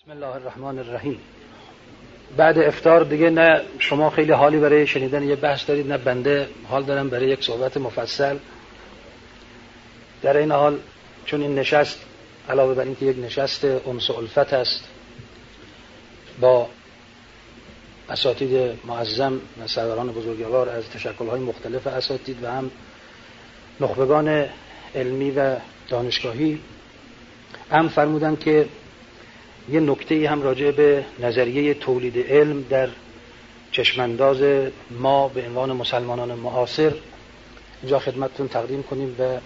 بسم الله الرحمن الرحیم. بعد افطار دیگه نه شما خیلی حالی برای شنیدن یه بحث دارید، نه بنده حال دارم برای یک صحبت مفصل. در این حال چون این نشست علاوه بر اینکه یک نشست انس و الفت است با اساتید معظم و سروران بزرگوار از تشکل‌های مختلف اساتید و هم نخبگان علمی و دانشگاهی، هم فرمودن که یه نکته‌ای هم راجع به نظریه تولید علم در چشمانداز ما به عنوان مسلمانان معاصر اینجا خدمتتون تقدیم کنیم و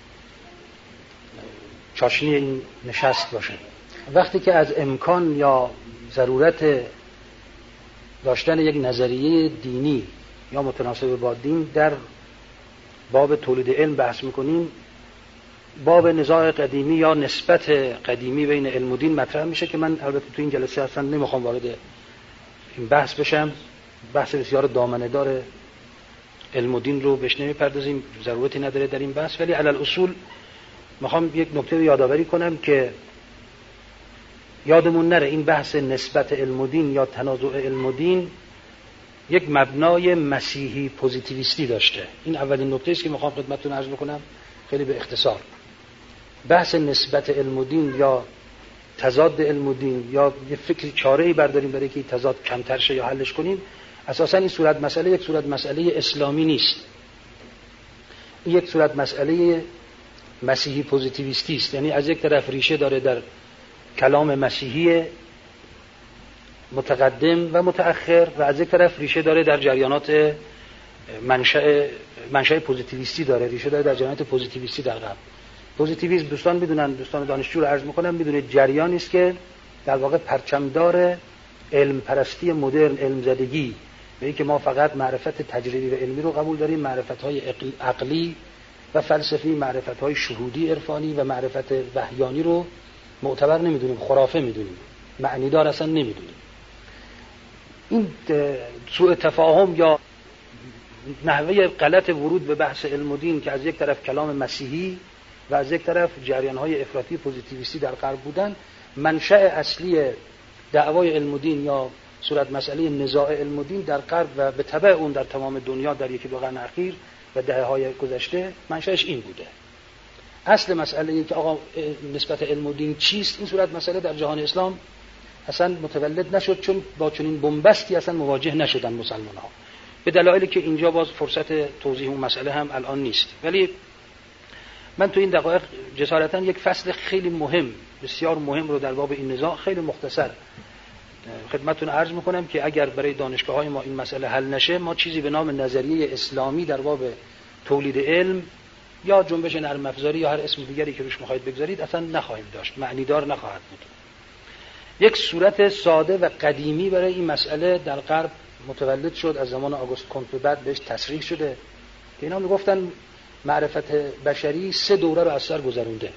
چاشنی این نشست باشه. وقتی که از امکان یا ضرورت داشتن یک نظریه دینی یا متناسب با دین در باب تولید علم بحث میکنیم، باب نزاع قدیمی یا نسبت قدیمی بین علم و دین مطرح میشه که من البته تو این جلسه اصلا نمیخوام وارد این بحث بشم. بحث بسیار دامنه‌دار علم و دین رو بهش نمیپردازیم، ضرورتی نداره در این بحث، ولی علی الاصول میخوام یک نکته رو یادآوری کنم که یادمون نره این بحث نسبت علم و دین یا تنازع علم و دین یک مبنای مسیحی پوزیتیویستی داشته. این اولین نکته است که میخوام خدمتتون عرض بکنم خیلی به اختصار. بحث نسبت علم و دین یا تضاد علم و دین یا یه فکر چاره‌ای برداریم برای که تضاد کمتر شه یا حلش کنیم، اساساً این صورت مسئله یک صورت مسئله اسلامی نیست. این یک صورت مسئله مسیحی پوزیتیویستی است. یعنی از یک طرف ریشه داره در کلام مسیحی متقدم و متأخر و از یک طرف ریشه داره در جریانات منشأ پوزیتیویستی داره، ریشه داره در جریانات پوزیتیویستی در غرب. پوزیتیویسم دوستان میدونن، دوستان دانشجو رو عرض میکنم، میدونید جریانی است که در واقع پرچمدار علم پرستی مدرن، علم زدگی، به اینکه ما فقط معرفت تجربی و علمی رو قبول داریم، معرفت‌های عقلی و فلسفی، معرفت‌های شهودی عرفانی و معرفت وحیانی رو معتبر نمیدونیم، خرافه میدونیم، معنی دار اصلا نمیدونیم. این سوء تفاهم یا نحوه غلط ورود به بحث علم و دین که از یک طرف کلام مسیحی و از یک طرف جریان‌های افراطی پوزیتیویستی در غرب بودن، منشأ اصلی دعوای علم و دین یا صورت مسئله نزاع علم و دین در غرب و به تبع اون در تمام دنیا در یکی دو قرن اخیر و دهه‌های گذشته منشأش این بوده. اصل مسئله این که آقا نسبت علم و دین چیست، این صورت مسئله در جهان اسلام اصلا متولد نشد، چون با چنین بنبستی اصلا مواجه نشدن مسلمان‌ها، به دلایلی که اینجا باز فرصت توضیح اون مسئله هم الان نیست. ولی من تو این دقایق جسارتاً یک فصل خیلی مهم، بسیار مهم رو در باب این نزاع خیلی مختصر خدمتتون عرض میکنم که اگر برای دانشگاه‌های ما این مسئله حل نشه، ما چیزی به نام نظریه اسلامی در باب تولید علم یا جنبش نرم افزاری یا هر اسم دیگری که روش می‌خواید بگذارید اصلا نخواهیم داشت، معنیدار نخواهد بود. یک صورت ساده و قدیمی برای این مسئله در غرب متولد شد، از زمان آگوست کونت به بعد بهش تصریح شده که اینا میگفتن معرفت بشری 3 دوره رو از سر گذرونده.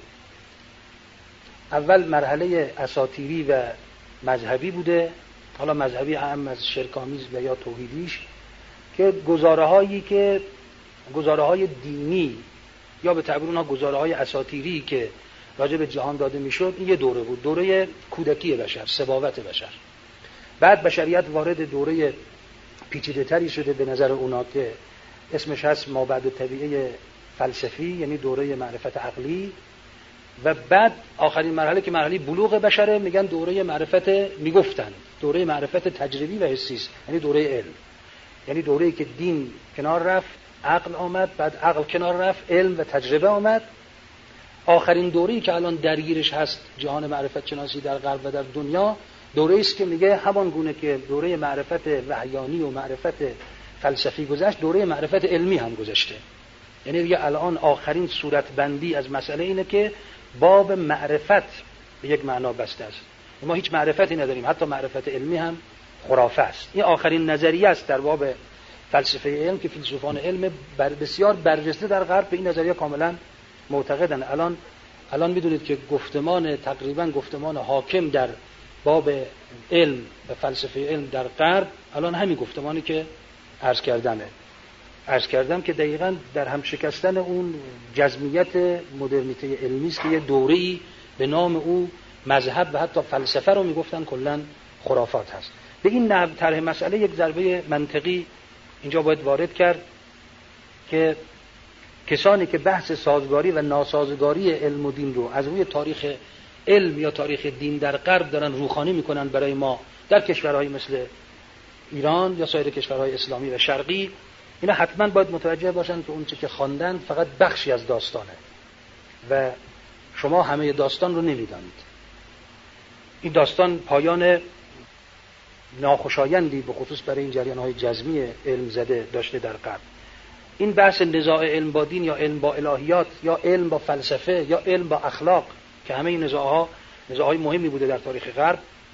اول مرحله اساطیری و مذهبی بوده، حالا مذهبی هم از شرک‌آمیز و یا توحیدیش، که گزاره‌های دینی یا به تعبیر اونها گزاره‌های اساطیری که راجع به جهان داده میشد، این یه دوره بود، دوره کودکی بشر، سباوت بشر. بعد بشریت وارد دوره پیچیده‌تری شده به نظر اونا که اسمش هست مابعد طبیعه فلسفی، یعنی دوره معرفت عقلی. و بعد آخرین مرحله که مرحله بلوغ بشره، میگن دوره معرفت، میگفتن دوره معرفت تجربی و حسی است، یعنی دوره علم، یعنی دوره‌ای که دین کنار رفت، عقل آمد، بعد عقل کنار رفت، علم و تجربه آمد. آخرین دوره‌ای که الان درگیرش هست جهان معرفت شناسی در غرب و در دنیا، دوره‌ای است که میگه همان گونه که دوره معرفت وحیانی و معرفت فلسفی گذشت، دوره معرفت علمی هم گذشته. یعنی دیگه الان آخرین صورت بندی از مسئله اینه که باب معرفت به یک معنا بسته است. ما هیچ معرفتی نداریم، حتی معرفت علمی هم خرافه است. این آخرین نظریه است در باب فلسفه علم که فیلسوفان علم بسیار برجسته در غرب به این نظریه کاملا معتقدن. الان میدونید که تقریبا گفتمان حاکم در باب علم و فلسفه علم در غرب الان همین گفتمانی که عرض کردم که دقیقاً در هم شکستن اون جزمیت مدرنیته علمی است که یه دوره‌ای به نام او مذهب و حتی فلسفه رو میگفتن کلا خرافات هست. به این نحو طرح مسئله یک ضربه منطقی اینجا باید وارد کرد که کسانی که بحث سازگاری و ناسازگاری علم و دین رو از روی تاریخ علم یا تاریخ دین در غرب دارن روخانی میکنن برای ما در کشورهای مثل ایران یا سایر کشورهای اسلامی و شرقی، اینا حتما باید متوجه باشن که اون چه که خواندن فقط بخشی از داستانه و شما همه داستان رو نمیدانید. این داستان پایان ناخوشایندی به خصوص برای این جریان‌های جزمی علم زده داشته در غرب. این بحث نزاع علم با دین یا علم با الهیات یا علم با فلسفه یا علم با اخلاق که همه این نزاع‌های مهمی بوده در تاریخ غرب،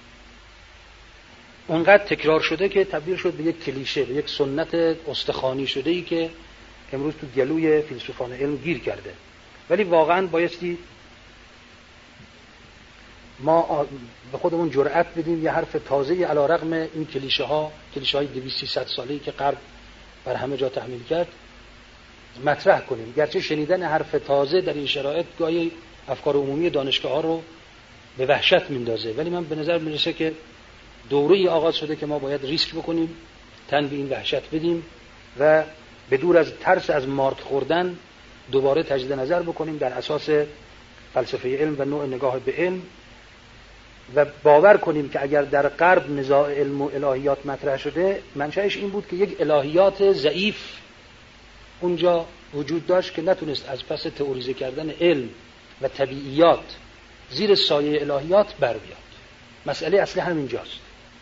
اونقدر تکرار شده که تبدیل شد به یک کلیشه، به یک سنت استخوانی شده‌ای که امروز تو گلوی فیلسوفان علم گیر کرده. ولی واقعاً بایستی ما به خودمون جرأت بدیم یه حرف تازه‌ای علی‌رغم این کلیشه‌های 200-300 ساله‌ای که غرب بر همه جا تحمیل کرد مطرح کنیم. گرچه شنیدن حرف تازه در این شرایط گاهی افکار عمومی دانشگاه‌ها رو به وحشت میندازه، ولی من به نظر میرسه که دوره‌ای آغاز شده که ما باید ریسک بکنیم، تن به این وحشت بدیم و به دور از ترس از مارد خوردن دوباره تجدید نظر بکنیم در اساس فلسفه علم و نوع نگاه به علم و باور کنیم که اگر در غرب نزاع علم و الهیات مطرح شده، منشأش این بود که یک الهیات ضعیف اونجا وجود داشت که نتونست از پس تئوریزه کردن علم و طبیعیات زیر سایه الهیات بر بیاد. مسئله اصلی همینجاست.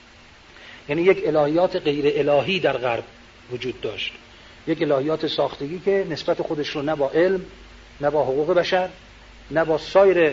یعنی یک الهیات غیر الهی در غرب وجود داشت، یک الهیات ساختگی که نسبت خودش رو نه با علم، نه با حقوق بشر، نه با سایر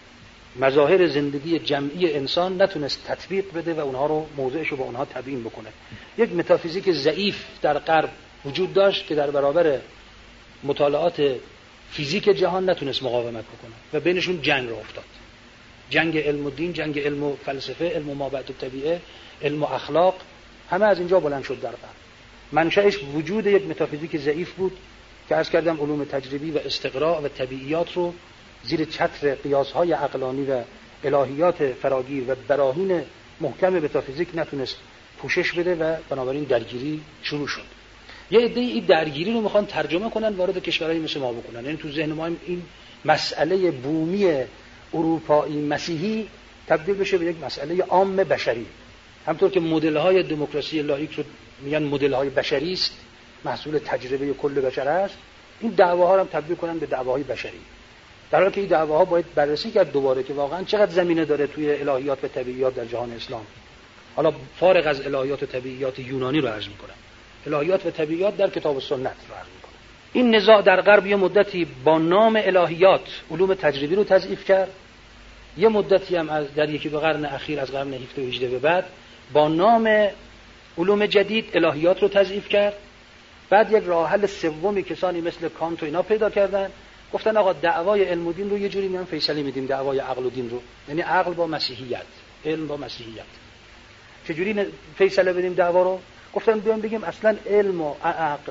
مظاهر زندگی جمعی انسان نتونست تطبیق بده و اونها رو موضعش رو با اونها تبیین بکنه. یک متافیزیک ضعیف در غرب وجود داشت که در برابر مطالعات فیزیک جهان نتونست مقاومت بکنه و بینشون جنگ راه افتاد. جنگ علم و دین، جنگ علم و فلسفه، علم و مابعد الطبیعه، علم و اخلاق، همه از اینجا بلند شد در غرب. منشأش وجود یک متافیزیک ضعیف بود که عرض کردم علوم تجربی و استقراء و طبیعیات رو زیر چتر قیاس‌های عقلانی و الهیات فراگیر و براهین محکم متافیزیک نتونست پوشش بده و بنابراین درگیری شروع شد. یه عده این درگیری رو میخوان ترجمه کنن وارد کشورهای مثل ما بکنن. یعنی تو ذهن ما این مسئله بومی اروپایی مسیحی تبدیل بشه به یک مسئله عام بشری. همطور که مدل‌های دموکراسی لاییک رو میگن مدل‌های بشری است، محصول تجربه کل بشر است، این دعواها رو هم تبدیل کنن به دعواهای بشری. در حالی که این دعواها باید بررسی کرد دوباره که واقعا چقدر زمینه داره توی الهیات و طبیعیات در جهان اسلام. حالا فارغ از الهیات و طبیعیات یونانی رو عرض می‌کنم، الهیات و طبیعیات در کتاب و سنت رو عرض می‌کنم. این نزاع در غرب یه مدتی با نام الهیات علوم تجربی رو تضعیف کرد، یه مدتی هم از در یکی دو قرن اخیر از قرن 17 و 18 به بعد با نام علوم جدید الهیات رو تضعیف کرد. بعد یک راه حل سومی کسانی مثل کانت و اینا پیدا کردن، گفتن آقا دعوای علم و دین رو یه جوری میان فیصله میدیم، دعوای عقل و دین رو، یعنی عقل با مسیحیت، علم با مسیحیت. چجوری فیصله بدیم دعوا رو؟ گفتن بیان بگیم اصلا علم و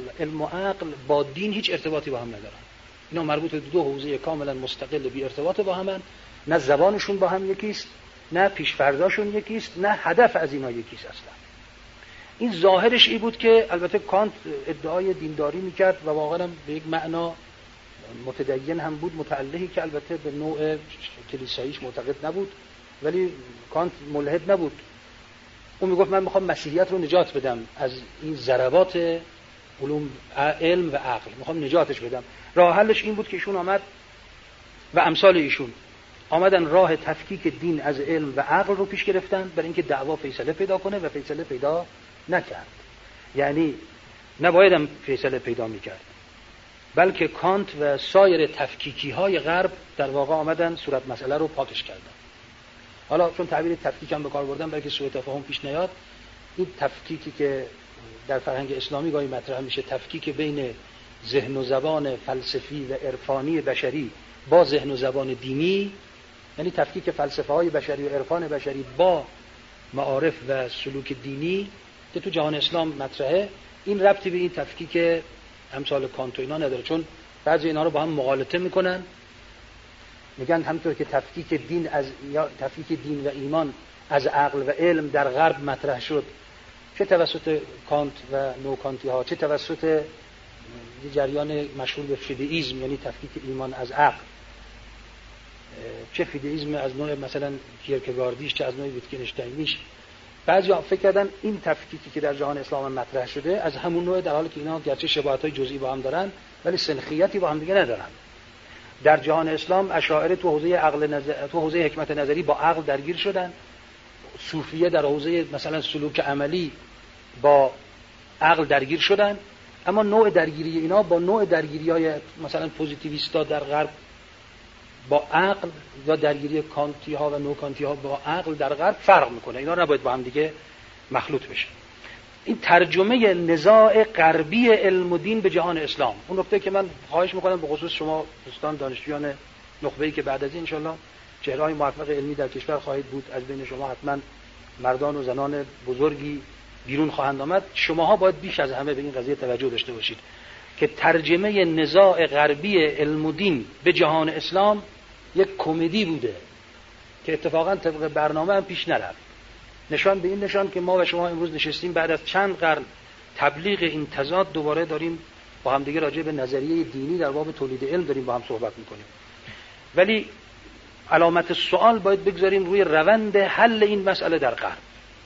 عقل با دین هیچ ارتباطی با هم ندارن، اینا مربوط به دو حوزه کاملا مستقل بی ارتباط با همن، نه زبانشون با هم یکیست، نه پیش‌فرضاشون یکیست، نه هدف از اینا یکیست اصلا. این ظاهرش این بود که البته کانت ادعای دینداری میکرد و واقعا به یک معنا متدین هم بود، متعلهی که البته به نوع کلیساییش معتقد نبود، ولی کانت ملحد نبود. اون میگفت من میخوام مسیحیت رو نجات بدم از این ضربات علوم علم و عقل، میخوام نجاتش بدم. راه حلش این بود که ایشون آمد و امثال ایشون آمدن راه تفکیک دین از علم و عقل رو پیش گرفتن برای اینکه دعوا فیصله پیدا کنه و فیصله پیدا نکرد. یعنی نباید هم فیصله پیدا میکرد، بلکه کانت و سایر تفکیکی های غرب در واقع آمدن صورت مسئله رو پاکش کردن. حالا چون تعبیر تفکیک هم به کار بردن برای که سوء تفاهم پیش نیاد، این تفکیکی که در فرهنگ اسلامی گاهی مطرح میشه، تفکیک بین ذهن و زبان فلسفی و عرفانی بشری با ذهن و زبان دینی، یعنی تفکیک فلسفه های بشری و عرفان بشری با معارف و سلوک دینی که تو جهان اسلام مطرحه، این ربطی به این تفکیک امثال کانت و اینا نداره، چون بعضی اینا رو با هم مغالطه میکنن میگن همونطور که تفکیک دین و ایمان از عقل و علم در غرب مطرح شد، چه توسط کانت و نوکانتی ها، چه توسط جریان مشهور به فیدئیسم یعنی تفکیک ایمان از عقل، چه فیدئیسم از نوع مثلا کیرکگاردیش، چه از نوع ویتگنشتاینیش، بعضیا فکر کردن این تفکیکی که در جهان اسلام مطرح شده از همون نوع، در حالی که اینا گرچه شباهت‌های جزئی با هم دارن ولی سنخیتی با هم دیگه ندارن. در جهان اسلام اشاعره تو حوزه حکمت نظری با عقل درگیر شدن، صوفیه در حوزه مثلا سلوک عملی با عقل درگیر شدن، اما نوع درگیری اینا با نوع درگیری‌های مثلا پوزیتیویستا در غرب با عقل یا درگیری کانتی ها و نوکانتی ها با عقل در غرب فرق میکنه. اینا نباید با هم دیگه مخلوط بشه. این ترجمه نزاع غربی علم و دین به جهان اسلام، اون نکته که من خواهش میکنم به خصوص شما دوستان دانشجویان نخبه‌ای که بعد از این انشالله چهره‌های موفق علمی در کشور خواهید بود، از بین شما حتما مردان و زنان بزرگی بیرون خواهند آمد، شماها باید بیش از همه به این قضیه توجه داشته باشید که ترجمه نزاع غربی علم و دین به جهان اسلام یک کمدی بوده که اتفاقا طبق برنامه هم پیش نرفت. نشان به این نشان که ما و شما امروز نشستیم بعد از چند قرن تبلیغ این تضاد، دوباره داریم با هم دیگه راجع به نظریه دینی در باب تولید علم داریم با هم صحبت میکنیم. ولی علامت سوال باید بگذاریم روی روند حل این مسئله در غرب.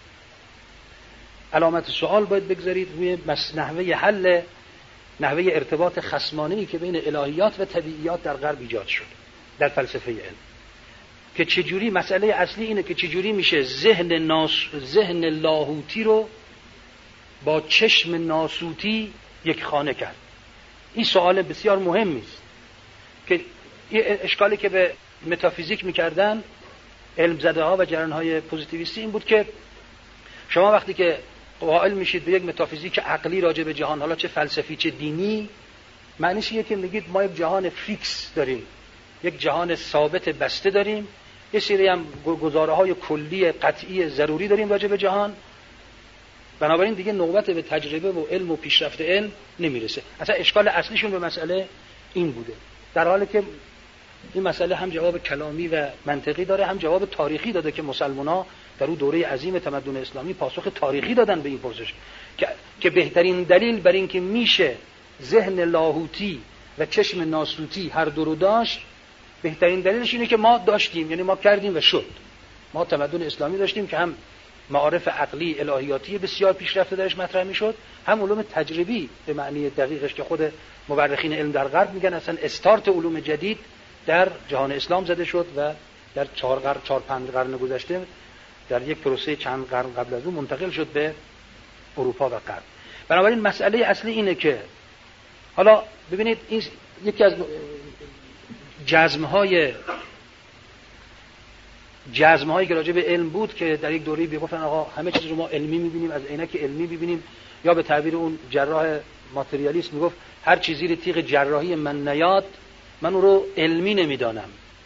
علامت سوال باید بگذارید روی نحوه حل، نحوه ارتباط خصمانه‌ای که بین الهیات و طبیعیات در غرب ایجاد شد در فلسفه علم، که چجوری مسئله اصلی اینه که چجوری میشه ذهن لاهوتی رو با چشم ناسوتی یک خانه کرد. این سوال بسیار مهمی است که اشکالی که به متافیزیک میکردن علم زده ها و جریان های پوزیتیویستی این بود که شما وقتی که قائل میشید به یک متافیزیک عقلی راجع به جهان، حالا چه فلسفی چه دینی، معنیش اینه که میگید ما یک جهان فیکس داریم، یک جهان ثابت بسته داریم، یه سری هم گزاره‌های کلی قطعی ضروری داریم راجع به جهان، بنابراین دیگه نوبت به تجربه و علم و پیشرفت علم نمیرسه. اصلا اشکال اصلیشون به مسئله این بوده، در حالی که این مسئله هم جواب کلامی و منطقی داره، هم جواب تاریخی داده که مسلمان‌ها در اون دوره عظیم تمدن اسلامی پاسخ تاریخی دادن به این پرسش که بهترین دلیل بر این که میشه ذهن لاهوتی و چشم ناسوتی هر دو رو داشت، بهترین دلیلش اینه که ما داشتیم، یعنی ما کردیم و شد. ما تمدن اسلامی داشتیم که هم معارف عقلی الهیاتی بسیار پیشرفته درش مطرح میشد، هم علوم تجربی به معنی دقیقش که خود مورخین علم در غرب میگن اصلا استارت علوم جدید در جهان اسلام زده شد و در 4-5 قرن گذشته در یک پروسه چند قرن قبل از اون منتقل شد به اروپا و غرب. بنابراین مسئله اصلی اینه که حالا ببینید این یکی از جزم‌هایی که راجع به علم بود که در یک دوره‌ای میگفتن آقا همه چیز رو ما علمی می‌بینیم، از عینک علمی می‌بینیم، یا به تعبیر اون جراح ماتریالیست میگفت هر چیزی رو تیغ جراحی من نیاد من اون رو علمی نمیدانم،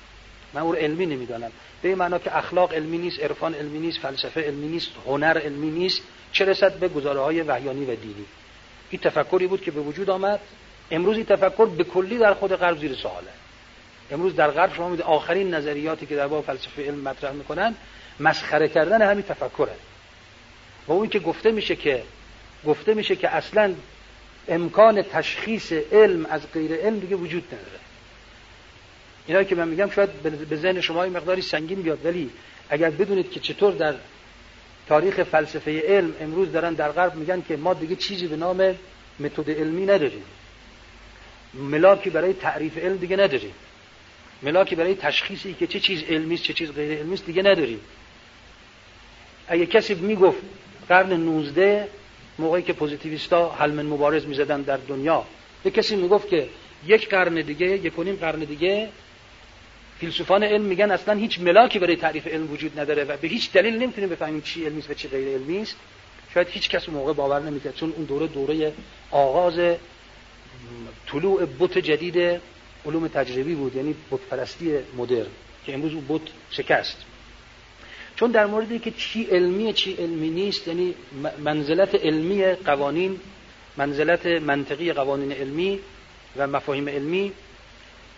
به این معنا که اخلاق علمی نیست، عرفان علمی نیست، فلسفه علمی نیست، هنر علمی نیست، چه رسد به گزاره‌های وحیانی و دینی. این تفکری بود که به وجود آمد. امروز این تفکر به کلی در خود غرب زیر سواله. امروز در غرب شما می‌بینید آخرین نظریاتی که در باب فلسفه علم مطرح میکنن مسخره کردن همین تفکره. و اون که گفته میشه که اصلاً امکان تشخیص علم از غیر علم دیگه وجود نداره. اینا که من میگم شاید به ذهن شما این مقداری سنگین بیاد، ولی اگر بدونید که چطور در تاریخ فلسفه علم امروز دارن در غرب میگن که ما دیگه چیزی به نام متد علمی نداریم، ملاکی برای تعریف علم دیگه نداریم، ملاکی برای تشخیصی که چه چیز علمی است چه چیز غیر علمی است دیگه نداریم. اگه کسی میگفت قرن 19 موقعی که پوزیتیویستا حلم مبارز میزدن در دنیا، یک کسی میگفت که یک قرن دیگه فیلسوفان علم میگن اصلا هیچ ملاکی برای تعریف علم وجود نداره و به هیچ دلیل نمیتونیم بفهمیم چی علمی است و چی غیر علمی است، شاید هیچ کس موقع باور نمیکرد، چون اون دوره آغاز طلوع بت جدید علوم تجربی بود، یعنی بت پرستی مدرن که امروز اون بت شکست. چون در موردی که چی علمیه چی علمی نیست، یعنی منزلت علمی قوانین، منزلت منطقی قوانین علمی و مفاهیم علمی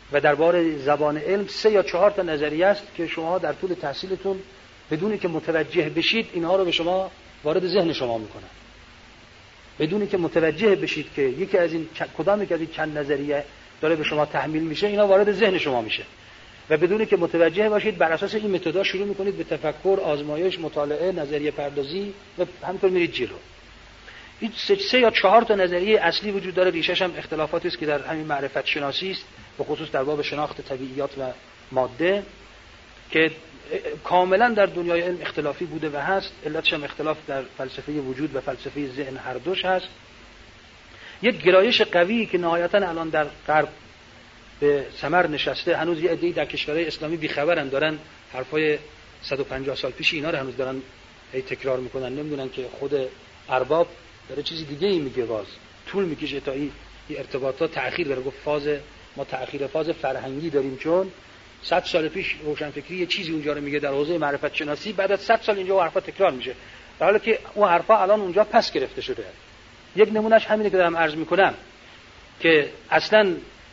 و درباره زبان علم 3 یا 4 تا نظریه است که شما در طول تحصیلتون بدونی که متوجه بشید اینها رو به شما وارد ذهن شما میکنن، بدونی که متوجه بشید که یکی از این کدام یک از این چند نظریه داره به شما تحمیل میشه، اینا وارد ذهن شما میشه و بدونی که متوجه باشید بر اساس این متدها شروع میکنید به تفکر، آزمایش، مطالعه، نظریه پردازی و همینطور میرید جلو. این 3 یا 4 تا نظریه اصلی وجود داره، ریشش هم اختلافاتی است که در همین معرفت شناسی است، به خصوص در باب شناخت طبیعیات و ماده که کاملا در دنیای علم اختلافی بوده و هست. علتش هم اختلاف در فلسفه وجود و فلسفه ذهن هر دوش هست. یک گرایش قوی که نهایتا الان در غرب به ثمر نشسته، هنوز یه عده‌ای در کشورهای اسلامی بی‌خبرن، دارن حرفای 150 سال پیش اینا رو هنوز دارن تکرار میکنن، نمیدونن که خود ارباب داره چیزی دیگه ای میگه، باز طول میکشه تا این ارتباطات تأخیر داره. گفت ما تأخیر فاز فرهنگی داریم، چون 100 سال پیش روشنفکری یه چیزی اونجا رو میگه در حوزه معرفت شناسی، بعد از 100 سال اینجا اون حرفا تکرار میشه، در حالی که اون حرفا الان اونجا پس گرفته شده. یک نمونهش همینه که دارم عرض میکنم که اصلا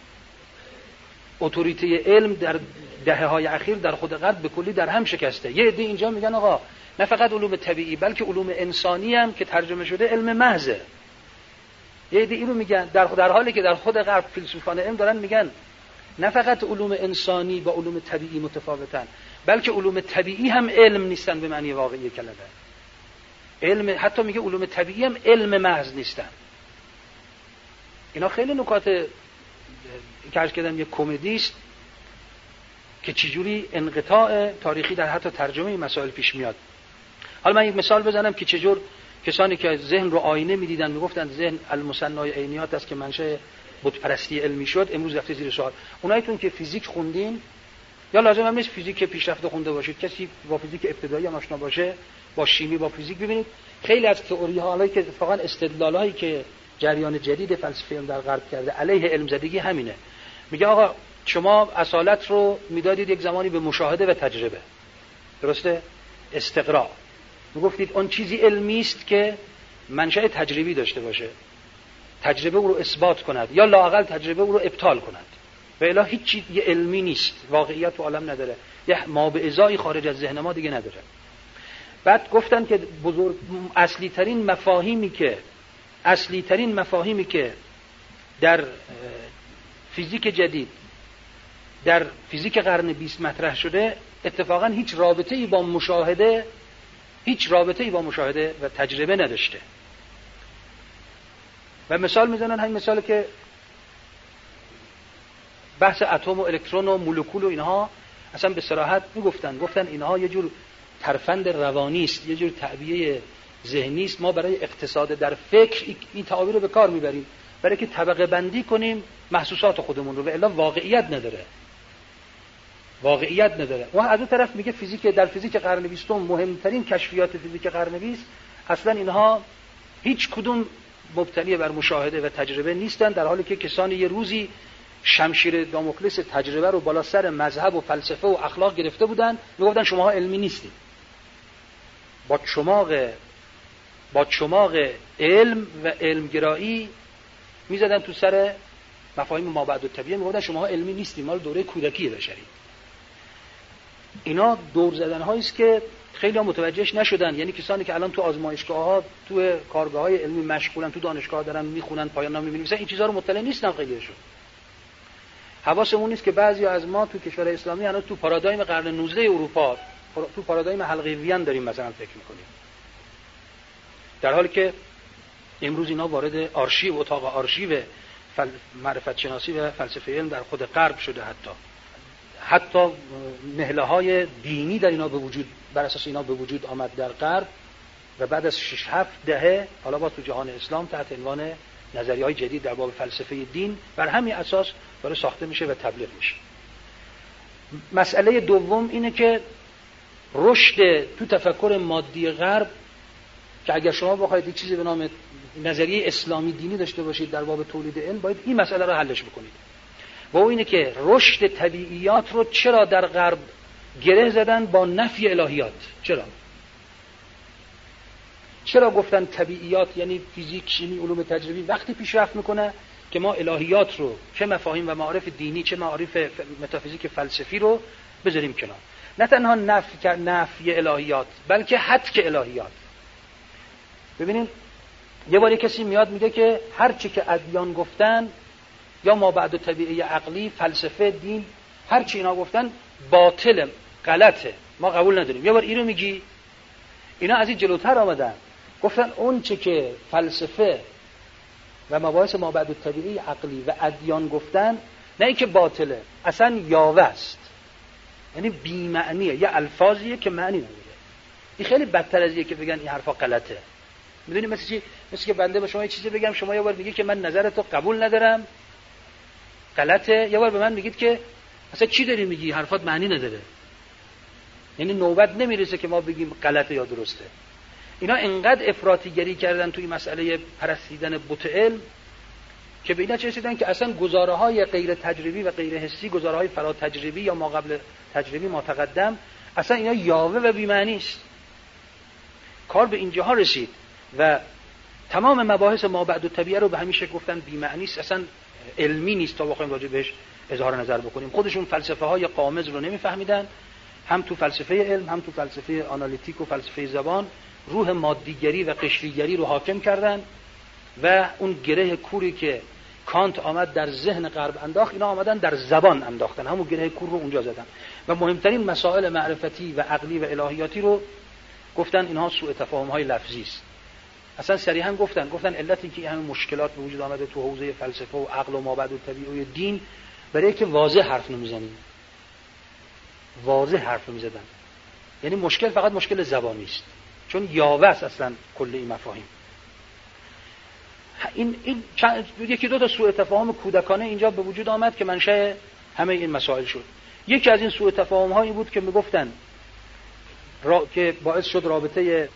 اتوریته علم در دهه‌های اخیر در خود غرب به کلی در هم شکسته. یه عده اینجا میگن آقا نه فقط علوم طبیعی بلکه علوم انسانی هم که ترجمه شده علم محضه. یه عده اینو میگن، در حالی که در خود غرب فیلسوفان علم دارن میگن نه فقط علوم انسانی با علوم طبیعی متفاوتن، بلکه علوم طبیعی هم علم نیستن به معنی واقعی کلمه. علم، حتی میگه علوم طبیعی هم علم محض نیستن. اینا خیلی نکات که عرض کردم یک کمدی است که چجوری انقطاع تاریخی در حتی ترجمه این مسائل پیش میاد. حالا من یک مثال بزنم که چجور کسانی که ذهن رو آینه میدیدن میگفتن ذهن المثنای عینیات است که منشأ بت پرستی علمی شد، امروز رفته زیر سوال. اونایتون که فیزیک خوندین، یا لازم هم نیست فیزیک پیشرفته خونده باشید، کسی با فیزیک ابتدایی هم آشنا باشه، با شیمی، با فیزیک، ببینید خیلی از تئوری ها حالا که اتفاقا استدلالایی که جریان جدید فلسفه علم در غرب کرده علیه علم زدگی همینه. میگه آقا شما اصالت رو میدادید یک زمانی به مشاهده و تجربه، درسته؟ استقراء. میگفتید اون چیزی علمی است که منشأ تجربی داشته باشه، تجربه او رو اثبات کند یا لااقل تجربه او رو ابطال کند، و الا هیچ چیز یه علمی نیست، واقعیت تو عالم نداره، یه ما به ازای خارج از ذهن ما دیگه نداره. بعد گفتن که اصلی ترین مفاهیمی که در فیزیک جدید، در فیزیک قرن 20 مطرح شده، اتفاقا هیچ رابطه‌ای با مشاهده و تجربه نداشته. و مثال میزنن، همین مثالی که بحث اتم و الکترون و مولکول و اینها اصلا به صراحت گفتن اینها یه جور ترفند روانی است، یه جور تعبیه ذهنی است. ما برای اقتصاد در فکر این تعابیر رو به کار میبریم برای که طبقه بندی کنیم محسوسات خودمون رو، و الا واقعیت نداره. و از اون طرف میگه در فیزیک قرن 20 مهمترین کشفیات فیزیک قرن 20 اصلا اینها هیچ کدوم مبتنی بر مشاهده و تجربه نیستن، در حالی که کسانی یه روزی شمشیر داموکلس تجربه رو بالا سر مذهب و فلسفه و اخلاق گرفته بودن، میگفتن شماها علمی نیستید. با چماق علم و علمگرایی میزدن تو سر مفاهیم مابعد الطبیعه، میگفتن شماها علمی نیستید، مال دوره کودکی بشری. اینا دور زدن‌هایی است که خیلی ها متوجهش نشدن. یعنی کسانی که الان تو آزمایشگاه‌ها، تو کارگاه‌های علمی مشغولن، تو دانشگاه دارن میخونن، پایان نامه می‌نویسن، این چیزا رو مطلع نیستن خیلیشون. حواسمون نیست که بعضی از ما تو کشور اسلامی هنوز تو پارادایم قرن 19 اروپا، تو پارادایم حلقه وین داریم مثلا فکر می‌کنیم، در حالی که امروز اینا وارد اتاق آرشیو معرفت شناسی و فلسفه علم در خود غرب شده. حتی نهله‌های دینی در اینا بر اساس اینا به وجود آمد در غرب، و بعد از 6-7 دهه حالا با تو جهان اسلام تحت عنوان نظریه‌های جدید در باب فلسفه دین بر همین اساس داره ساخته میشه و تبلیغ میشه. مسئله دوم اینه که رشد تو تفکر مادی غرب، که اگر شما بخواید چیزی به نام نظریه اسلامی دینی داشته باشید در باب تولید علم، باید این مسئله رو حلش بکنید. و اون اینه که رشد طبیعیات رو چرا در غرب گره زدن با نفی الهیات؟ چرا گفتن طبیعیات یعنی فیزیک، شیمی، علوم تجربی وقتی پیشرفت میکنه که ما الهیات رو، چه مفاهیم و معارف دینی، چه معارف متافیزیک فلسفی رو بذاریم کنار. نه تنها نفی الهیات، بلکه حدک الهیات. ببینید یه باری کسی میاد میگه که هر چی که ادیان گفتن یا ما بعد طبیعی عقلی، فلسفه، دین، هر چی اینا گفتن باطله، غلطه، ما قبول نداریم. یه بار اینو میگی، اینا از این جلوتر آمدن گفتن اون چی که فلسفه و مباحث ما بعد طبیعی عقلی و ادیان گفتن نه اینکه باطله، اصلا یاوه است، یعنی بی معنیه، یه الفاظیه که معنی نداره. این خیلی بدتر از اینه که بگن این حرفا غلطه. میدونی مثل چی؟ مثل که بنده به شما یه چیزی بگم، شما یه بار میگی که من نظرتو قبول ندارم، غلطه. یه بار به من میگید که اصلا چی داری میگی، حرفات معنی نداره. یعنی نوبت نمیرسه که ما بگیم غلطه یا درسته. اینا انقدر افراطیگری کردن توی مسئله پرستیدن بت علم که به اینا چه رسیدن که اصلا گزاره‌های غیر تجربی و غیر حسی، گزاره‌های فرا تجربی یا ما قبل تجربی ما تقدم، اصلا اینا یاوه و بی‌معنی است. کار به اینجاها رسید و تمام مباحث ما بعد طبیعه رو به همیشه گفتن بی‌معنی است، اصلا علمی نیست تا بخوایم راجع بهش اظهار نظر بکنیم. خودشون فلسفه‌های قامز رو نمی‌فهمیدن، هم تو فلسفه علم، هم تو فلسفه آنالیتیک و فلسفه زبان روح مادیگری و قشریگری رو حاکم کردن و اون گره کوری که کانت آمد در ذهن غرب انداخت، اینا آمدن در زبان انداختن، همون گره کور رو اونجا زدن و مهمترین مسائل معرفتی و عقلی و الهیاتی رو گفتن اینها سوء تفاهم‌های لفظی است. اصلا صریحا گفتن علت اینکه همین مشکلات به وجود آمده تو حوزه فلسفه و عقل و مابعد طبیعی و دین برای که واضح حرف نمیزنیم. واضح حرف میزدن، یعنی مشکل فقط مشکل زبانی است، چون یاوه است اصلا کل این مفاهیم. این یکی دو تا سوء تفاهم کودکانه اینجا به وجود آمد که منشأ همه این مسائل شد. یکی از این سوء تفاهم ها این بود که میگفتن که باعث شد رابطه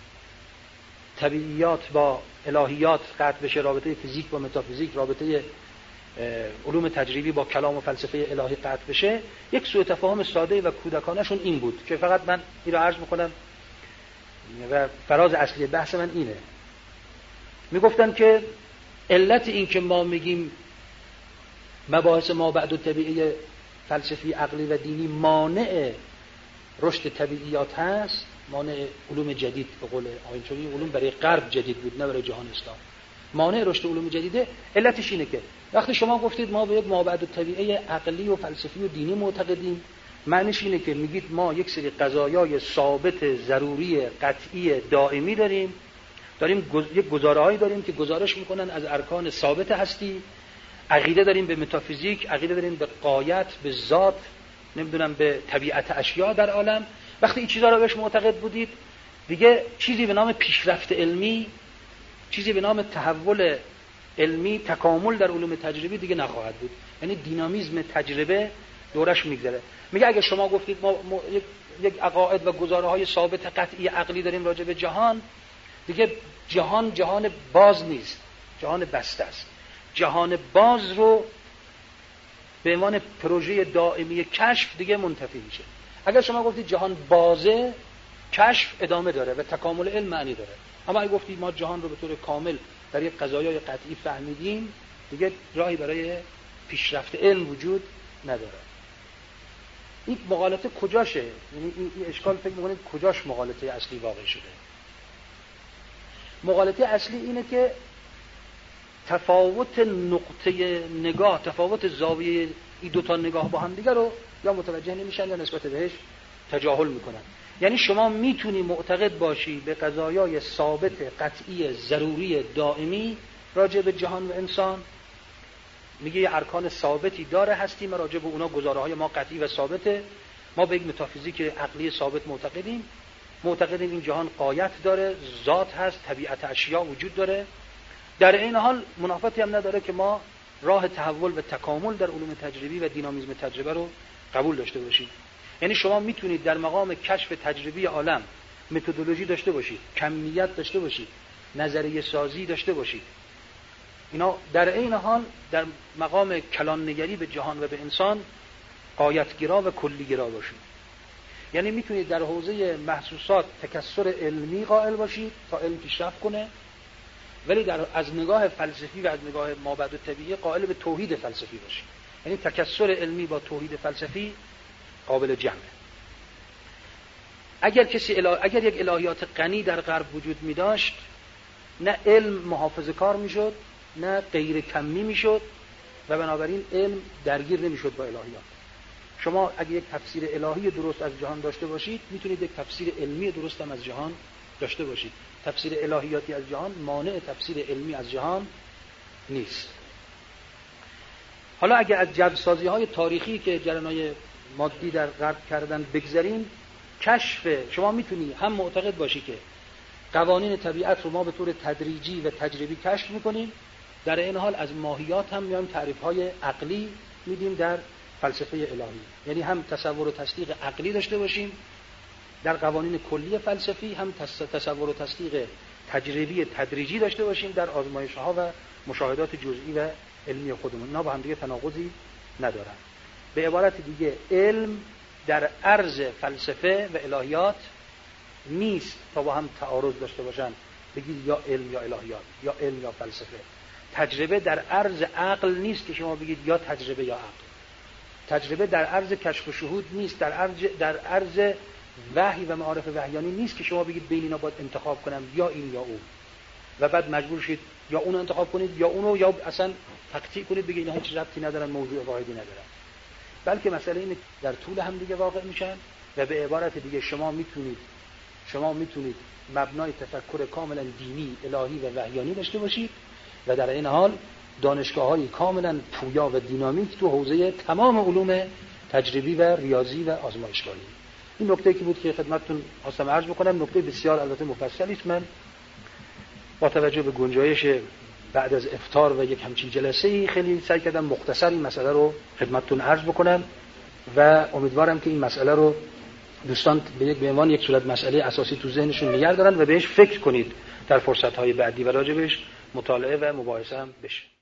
طبیعیات با الهیات قطع بشه، رابطه فیزیک با متافیزیک، رابطه علوم تجربی با کلام و فلسفه الهی قطع بشه. یک سوء تفاهم ساده و کودکانه شون این بود که فقط من این رو عرض میکنم و فراز اصلی بحث من اینه. میگفتن که علت این که ما میگیم مباحث ما بعد طبیعی فلسفی عقلی و دینی مانع رشد طبیعیات هست، مانع علوم جدید، به قول آقای چوری علوم برای غرب جدید بود نه برای جهان اسلام، مانع رشد علوم جدیده. علتش اینه که وقتی شما گفتید ما به یک مابعد طبیعی عقلی و فلسفی و دینی معتقدیم، معنیش اینه که میگید ما یک سری قضایای ثابت ضروری قطعی دائمی داریم یک گزاره‌هایی داریم که گزارش میکنن از ارکان ثابت هستی، عقیده داریم به متافیزیک، عقیده داریم به غایت، به ذات، نمیدونم به طبیعت اشیا در عالم. وقتی این چیزا رو بهش معتقد بودید، دیگه چیزی به نام پیشرفت علمی، چیزی به نام تحول علمی، تکامل در علوم تجربی دیگه نخواهد بود. یعنی دینامیزم تجربه دورش میگذره. میگه اگه شما گفتید ما یک عقاید و گزاره‌های ثابت قطعی عقلی داریم راجع به جهان، دیگه جهان باز نیست، جهان بسته است. جهان باز رو به عنوان پروژه دائمی کشف دیگه منتفی میشه. اگر شما گفتید جهان بازه، کشف ادامه داره و تکامل علم معنی داره. اما اگه گفتید ما جهان رو به طور کامل در یک قضایای قطعی فهمیدیم، دیگه راهی برای پیشرفت علم وجود نداره. این مغالطه کجاشه؟ یعنی این اشکال فکر می‌کنید کجاش مغالطه اصلی واقع شده؟ مغالطه اصلی اینه که تفاوت نقطه نگاه، تفاوت زاویه این دو تا نگاه با هم دیگه رو یا متوجه نمیشن یا نسبت بهش تجاهل میکنن. یعنی شما میتونی معتقد باشی به قضایای ثابت قطعی ضروری دائمی راجع به جهان و انسان، میگه یه ارکان ثابتی داره هستی، ما راجع به اونا گزاره‌های ما قطعی و ثابته، ما به یک متافیزیک عقلی ثابت معتقدیم این جهان غایت داره، ذات هست، طبیعت اشیا وجود داره. در این حال منافاتی هم نداره که ما راه تحول و تکامل در علوم تجربی و دینامیزم تجربه رو قبول داشته باشید. یعنی شما میتونید در مقام کشف تجربی عالم متدولوژی داشته باشید، کمیت داشته باشید، نظریه سازی داشته باشید، اینا در این حال در مقام کلان نگری به جهان و به انسان غایتگرا و کلیگرا باشید. یعنی میتونید در حوزه محسوسات تکثر علمی قائل باشید تا علم پیشرفت کنه، ولی از نگاه فلسفی و از نگاه مابعد طبیعی قائل به توحید فلسفی باشید. یعنی تکثر علمی با توحید فلسفی قابل جمعه. اگر یک الهیات غنی در غرب وجود می داشت، نه علم محافظه کار می شد، نه غیر کمی می شد و بنابراین علم درگیر نمی شد با الهیات. شما اگر یک تفسیر الهی درست از جهان داشته باشید، میتونید یک تفسیر علمی درست هم از جهان داشته باشید. تفسیر الهیاتی از جهان مانع تفسیر علمی از جهان نیست. حالا اگر از جبرسازی‌های تاریخی که جریان‌های مادی در غرب کردن بگذریم، کشف شما میتونی هم معتقد باشی که قوانین طبیعت رو ما به طور تدریجی و تجربی کشف میکنیم، در این حال از ماهیات هم میایم تعریف‌های عقلی میدیم در فلسفه الهی. یعنی هم تصور و تصدیق عقلی داشته باشیم در قوانین کلی فلسفی، هم تصور و تصدیق تجربی تدریجی داشته باشیم در آزمایش‌ها و مشاهدات جزئی و علمی خودمون. اینا با هم دیگه تناقضی ندارن. به عبارت دیگه علم در عرض فلسفه و الهیات نیست تا با هم تعارض داشته باشن، بگید یا علم یا الهیات، یا علم یا فلسفه. تجربه در عرض عقل نیست که شما بگید یا تجربه یا عقل. تجربه در عرض کشف و شهود نیست، در عرض وحی و معارف وحیانی نیست که شما بگید بین اینا باید انتخاب کنم، یا این یا اون، و بعد مجبور شید یا اون انتخاب کنید یا اونو، یا اصلا تقطیع کنید بگید اینا هیچ ربطی ندارن، موضوع واحدی ندارن. بلکه مسئله اینه در طول هم دیگه واقع میشن و به عبارت دیگه شما میتونید مبنای تفکر کاملا دینی، الهی و وحیانی داشته باشید و در این حال دانشگاه‌های کاملا پویا و دینامیک تو حوزه تمام علوم تجربی و ریاضی و آزمایشگاهی. این نکته که بود که خدمتتون خواستم عرض بکنم، نکته بسیار البته مفصلی است. من با توجه به گنجایش بعد از افطار و یک همچین جلسه‌ای خیلی سعی کردم مختصر این مسئله رو خدمتتون عرض بکنم و امیدوارم که این مسئله رو دوستان به عنوان یک صورت مسئله اساسی تو ذهنشون نگه دارن و بهش فکر کنید در فرصت‌های بعدی و راجع بهش مطالعه و مباحثه هم بشه.